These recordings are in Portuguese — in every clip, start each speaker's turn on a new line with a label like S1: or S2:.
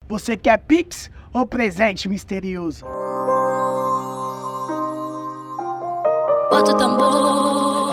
S1: Você quer Pix ou presente misterioso?
S2: Bota o tambor.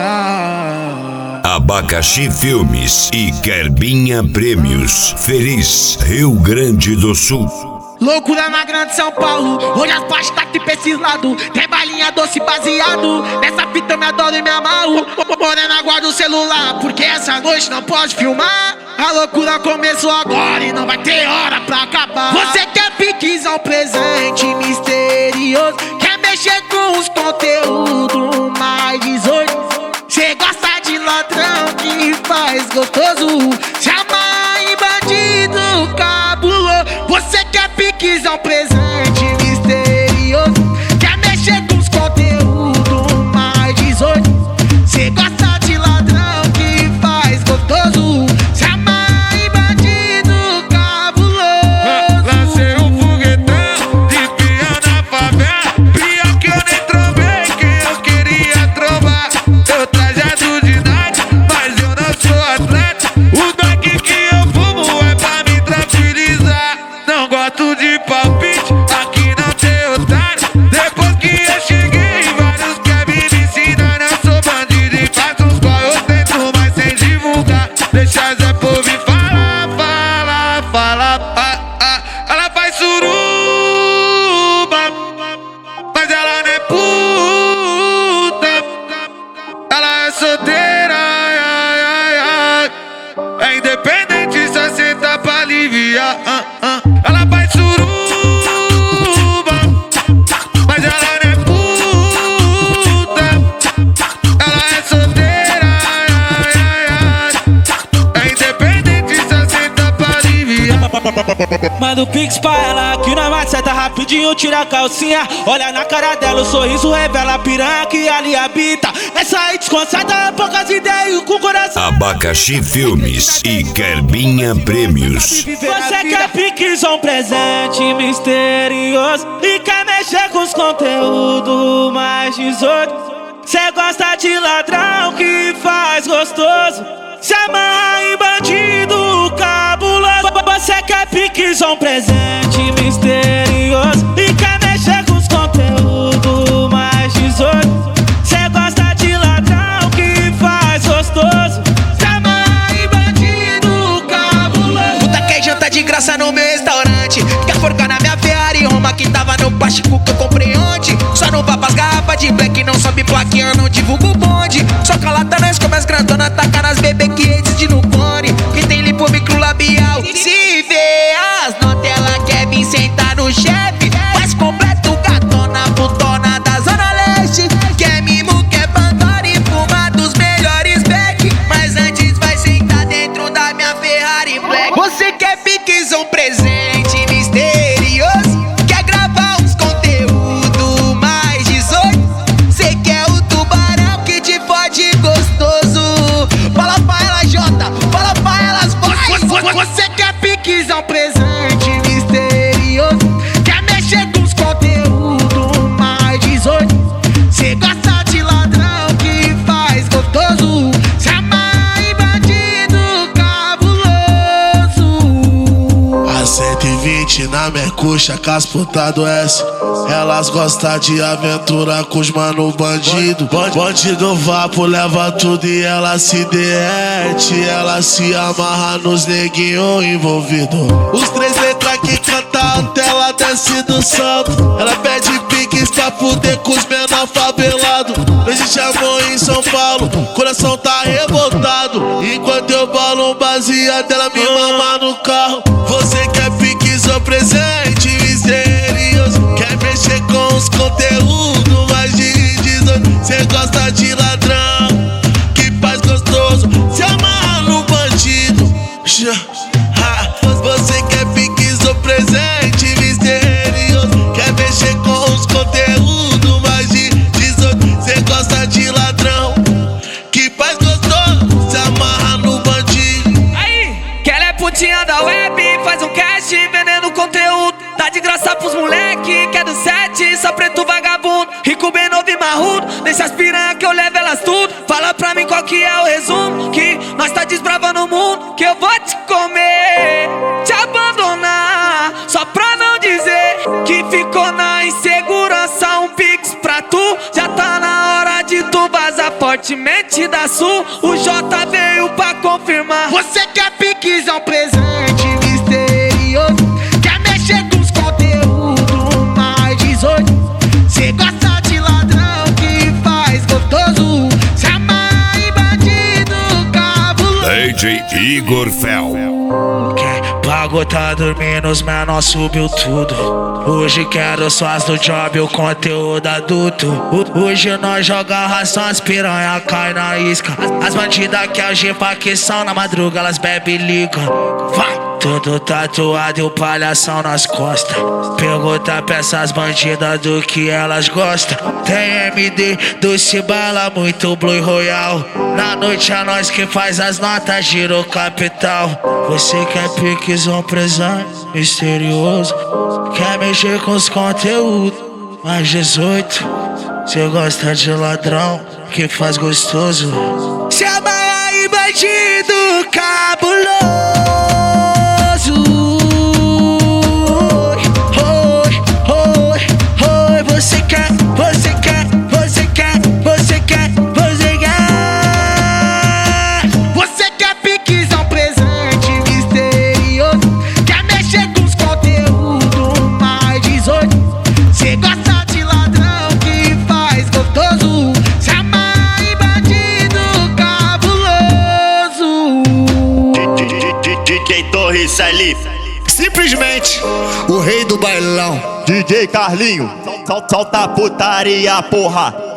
S3: Abacaxi Filmes e Querbinha Prêmios. Feliz Rio Grande do Sul.
S4: Loucura na grande São Paulo, hoje as pastas tá aqui pra esses lados. Tem balinha doce baseado, nessa fita eu me adoro e me amarro. Morena, guarda o celular, porque essa noite não pode filmar. A loucura começou agora e não vai ter hora pra acabar. Você quer Pix ou presente misterioso? Quer mexer com os conteúdos mais 18? Cê gosta de ladrão que faz gostoso, se amarra em bandido cabuloso. Você quer Pix ou presente misterioso? Quer mexer com os conteúdos mais 18? Cê gosta de ladrão que faz gostoso, se amarra em bandido cabuloso.
S5: Lancei um foguetão de pia na favela, pia que eu nem trovei, que eu queria trovar. Eu trajado de night, mas eu não sou atleta. O daqui que eu fumo é pra me tranquilizar. Não gosto de palpite, aqui não tem otário. Depois que eu cheguei, vários querem me ensinar. Eu sou bandido e faço uns qual eu tento, mas sem divulgar. Deixa Zé Povo me falar, Ela faz suruba, mas ela não é puta. Ela é solteira, é independente, só senta pra aliviar. Ela faz suruba, mas ela não é puta. Ela é solteira, é independente, só senta pra aliviar.
S6: Manda o Pix pra ela que nós maceta rapidinho, tira a calcinha. Olha na cara dela, o sorriso revela a piranha que ali habita. Essa aí desconcerta, poucas ideias com o coração.
S3: Abacaxi Filmes e Querbinha Prêmios.
S6: Você quer Pix ou um presente misterioso? E quer mexer com os conteúdos mais 18? Cê gosta de ladrão que faz gostoso, se amarra em bandido cabuloso. Você quer Pix ou um presente misterioso? E quer mexer com os conteúdos mais 18? Cê gosta de ladrão que faz gostoso,
S4: Se amarra em bandido cabuloso. Puta, quer janta de graça no meu restaurante? Quer forcar na minha Ferrari Roma que tava no plástico que eu comprei ontem? Só não vá pras garrafas de black, não sobe plaquinha, não divulgo o bonde. Só calata nós como as grandonas, taca nas bebê que reside no cone, que tem lipo microlabial. Se vê as notas, ela quer vir sentar no chefe, faz completo gatona, putona da Zona Leste. Quer mimo, quer Pandora e fuma dos melhores back, mas antes vai sentar dentro da minha Ferrari Black. Você quer Pix ou um presente misterioso? Quer gravar uns conteúdos mais 18? Cê quer o tubarão que te fode gostoso? Fala pra ela, Jota, fala pra elas, boys. Você quer Pix ou um presente misterioso? Quer mexer com os conteúdos mais 18? Cê gosta de ladrão que faz gostoso, se amarra em bandido cabuloso.
S7: A 120 na minha coxa, com as putas do S. Elas gostam de aventura com os mano bandido. Bandido vapo, leva tudo e ela se derrete. Ela se amarra nos neguinhos envolvidos. Os 3 letras que canta até ela desce do salto. Ela pede Pix pra fuder com os menor favelado. Não existe amor em São Paulo, coração tá revoltado. Enquanto eu balo um baseado, ela me mama no carro. Você quer Pix ou presente misterioso? Quer mexer com os conteúdos mais de 18? Cê gosta de ladrão que faz gostoso, se amarra no bandido. Você quer Pix ou presente misterioso? Quer mexer com os conteúdos mais de 18? Cê gosta de ladrão que faz gostoso, se amarra no bandido.
S4: Aí, que ela é putinha da web, faz um cash vendendo conteúdo. Tá de graça pros moleque, que é do 7, só preto vagabundo. Rico, bem novo e marrudo, deixa as piranha que eu levo elas tudo. Fala pra mim qual que é o resumo, que nós tá desbravando o mundo, que eu vou te comer, te abandonar.
S6: ficou na insegurança, um pix pra tu. Já tá na hora de tu vazar fortemente da Sul. O J veio pra confirmar.
S4: Você quer pix, é um presente misterioso. Quer mexer com os conteúdos mais 18. Cê gosta de ladrão que faz gostoso. Se amarra em bandido cabuloso.
S3: DJ Igor Fel.
S4: Pago tá dormindo, os menor subiu tudo. Hoje quero só as do job, o conteúdo adulto. Hoje nós joga ração, as piranha cai na isca. As bandidas que algepa que são na madruga, elas bebe e ligam. Vai! Tudo tatuado e o palhação nas costas. Pergunta pra essas bandidas do que elas gostam. Tem MD, doce bala, muito Blue Royal. Na noite é nós que faz as notas, giro capital. Você quer piques, um presente misterioso. Quer mexer com os conteúdos mais 18. Cê gosta de ladrão que faz gostoso.
S6: Se amarra aí, bandido cabuloso.
S8: Simplesmente o rei do bailão,
S9: DJ Carlinho, solta a putaria, porra.